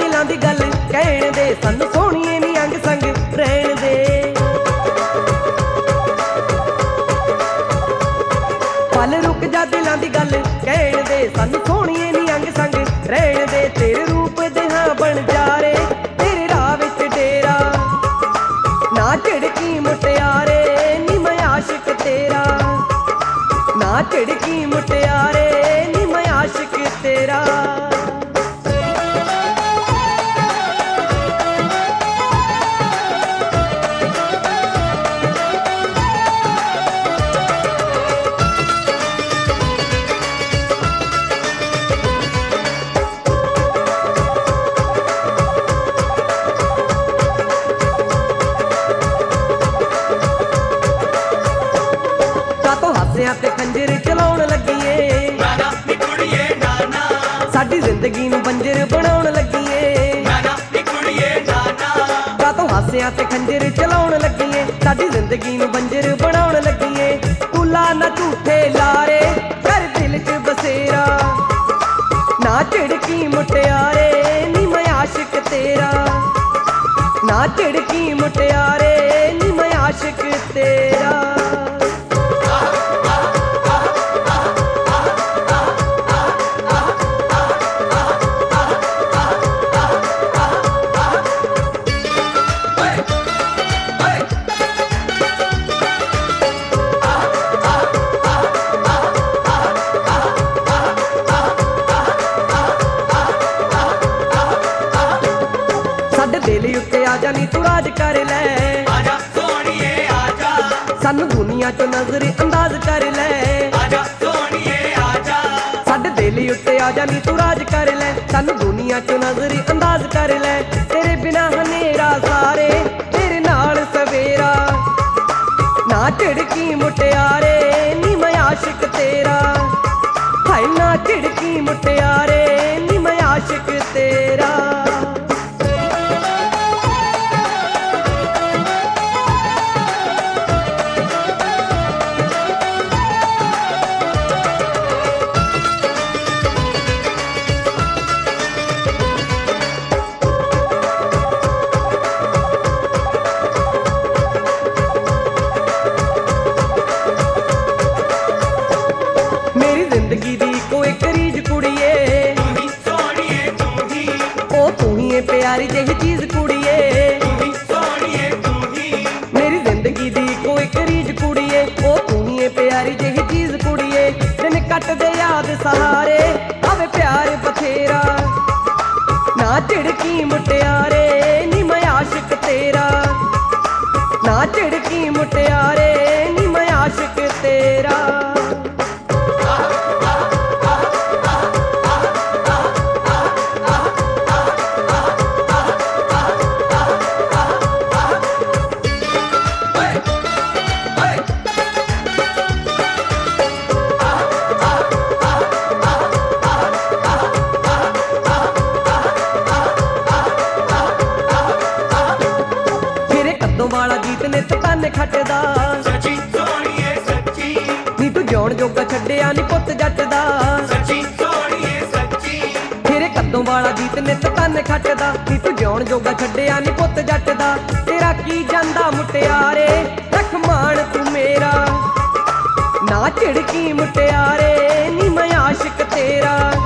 ਦਿਲਾਂ ਦੀ ਗੱਲ ਕਹਿਣ ਦੇ, ਸਾਨੂੰ ਸੋਹਣੀਏ ਨੀ ਅੰਗ ਸੰਗ ਰਹਿਣ ਦੇ। ਪਲ ਰੁਕ ਜਾ ਦਿਲਾਂ ਦੀ ਗੱਲ ਕਹਿਣ ਦੇ, ਸਾਨੂੰ ਸੋਹਣੀਏ ਨੀ ਅੰਗ ਸੰਗ ਰਹਿਣ ਦੇ। ਤੇਰੇ ਰੂਪ ਦੇ ਹਾਂ ਬਣ ਜਾ ਰੇ, ਤੇਰੇ ਰਾਹ ਵਿੱਚ ਡੇਰਾ, ਨਾ ਝਿੜਕੀ ਮੁਟਿਆਰੇ ਨੀ ਮੈਂ ਆਸ਼ਿਕ ਤੇਰਾ, ਨਾ ਝਿੜਕੀ ਮੁਟਿਆਰੇ ਨੀ ਮੈਂ ਆਸ਼ਿਕ ਤੇਰਾ। ਤੇ ਖੰਜਰ ਚਲਾਉਣ ਲੱਗੀਏ, ਨਾਨਾ ਨੀ ਕੁੜੀਏ ਨਾਨਾ, ਸਾਡੀ ਜ਼ਿੰਦਗੀ ਨੂੰ ਬੰਜਰ ਬਣਾਉਣ ਲੱਗੀਏ। ਨਾਨਾ ਨੀ ਕੁੜੀਏ ਨਾਨਾ, ਕਾਤੋਂ ਹਾਸਿਆਂ ਤੇ ਖੰਜਰ ਚਲਾਉਣ ਲੱਗੀਏ, ਸਾਡੀ ਜ਼ਿੰਦਗੀ ਨੂੰ ਬੰਜਰ ਬਣਾਉਣ ਲੱਗੀਏ। ਤੂੰ ਲਾ ਨਾ ਝੂਠੇ ਲਾਰੇ, ਕਰ ਦਿਲ 'ਚ ਬਸੇਰਾ, ਨਾ ਝਿੜਕੀ ਮੁਟਿਆਰੇ ਨੀ ਮੈਂ ਆਸ਼ਿਕ ਤੇਰਾ, ਨਾ ਝਿੜਕੀ ਮੁਟਿਆਰੇ ਨੀ ਮੈਂ ਆਸ਼ਿਕ ਤੇਰਾ। ਦਿਲ ਉੱਤੇ ਆ ਜਾ ਨੀ ਤੂੰ ਰਾਜ ਕਰ ਲੈ, ਆਜਾ ਸੋਹਣੀਏ ਆਜਾ, ਸਾਨੂੰ ਦੁਨੀਆ ਚੋਂ ਨਜ਼ਰ ਅੰਦਾਜ਼ ਕਰ ਲੈ। ਆਜਾ ਸੋਹਣੀਏ ਆਜਾ, ਸਾਡੇ ਦਿਲ ਉੱਤੇ ਆ ਜਾ ਨੀ ਤੂੰ ਰਾਜ ਕਰ ਲੈ, ਸਾਨੂੰ ਦੁਨੀਆ ਚੋਂ ਨਜ਼ਰ ਅੰਦਾਜ਼ ਕਰ ਲੈ। ਤੇਰੇ ਬਿਨਾ ਹਨੇਰਾ ਸਾਰੇ, ਤੇਰੇ ਨਾਲ ਸਵੇਰਾ, ਨਾ ਝਿੜਕੀ ਮੁਟਿਆਰੇ ਨੀ ਮੈਂ ਆਸ਼ਿਕ ਤੇਰਾ, ਹਾਏ ਨਾ ਝਿੜਕੀ ਮੁਟਿਆਰੇ ਨੀ ਮੈਂ ਆਸ਼ਿਕ ਤੇਰਾ। ਜ਼ਿੰਦਗੀ ਦੀ ਕੋਈ ਕਰੀਜ ਕੁੜੀਏ, ਤੂੰ ਹੀ ਸੋਹਣੀਏ ਤੂੰ ਹੀ, ਉਹ ਤੂੰ ਹੀ ਏ ਪਿਆਰੀ ਜਿਹੀ ਚੀਜ਼ ਕੁੜੀਏ। ਤੂੰ ਹੀ ਸੋਹਣੀਏ ਤੂੰ ਹੀ, ਮੇਰੀ ਜ਼ਿੰਦਗੀ ਦੀ ਕੋਈ ਕਰੀਜ ਕੁੜੀਏ, ਉਹ ਤੂੰ ਹੀ ਏ ਪਿਆਰੀ ਜਿਹੀ ਚੀਜ਼ ਕੁੜੀਏ। ਦਿਨ ਕੱਟਦੇ ਯਾਦ ਸਹਾਰੇ, ਆਵੇ ਪਿਆਰ ਬਥੇਰਾ, ਨਾ ਝਿੜਕੀ ਮੁਟਿਆਰੇ ਨੀ ਮੈਂ ਆਸ਼ਿਕ ਤੇਰਾ, ਨਾ ਝਿੜਕੀ ਮੁਟਿਆਰੇ ਨੀ ਮੈਂ ਆਸ਼ਿਕ ਤੇਰਾ। ਵਾਲਾ ਗੀਤ ਨਿਤ ਕੰਨ ਖੱਟਦਾ, ਸੱਚੀ ਸੋਹਣੀਏ ਸੱਚੀ, ਨੀ ਤੂੰ ਜਿਉਣ ਜੋਗਾ ਛੱਡਿਆ ਨੀ ਪੁੱਤ ਜੱਟ ਦਾ। ਸੱਚੀ ਸੋਹਣੀਏ ਸੱਚੀ, ਤੇਰੇ ਕੱਦੋਂ ਵਾਲਾ ਗੀਤ ਨਿਤ ਕੰਨ ਖੱਟਦਾ, ਨੀ ਤੂੰ ਜਿਉਣ ਜੋਗਾ ਛੱਡਿਆ ਨੀ ਪੁੱਤ ਜੱਟ ਦਾ। ਤੇਰਾ ਕੀ ਜਾਂਦਾ ਮੁਟਿਆਰੇ, ਰੱਖ ਮਾਣ ਤੂੰ ਮੇਰਾ, ਨਾ ਝਿੜਕੀ ਮੁਟਿਆਰੇ ਨੀ ਮੈਂ ਆਸ਼ਿਕ ਤੇਰਾ,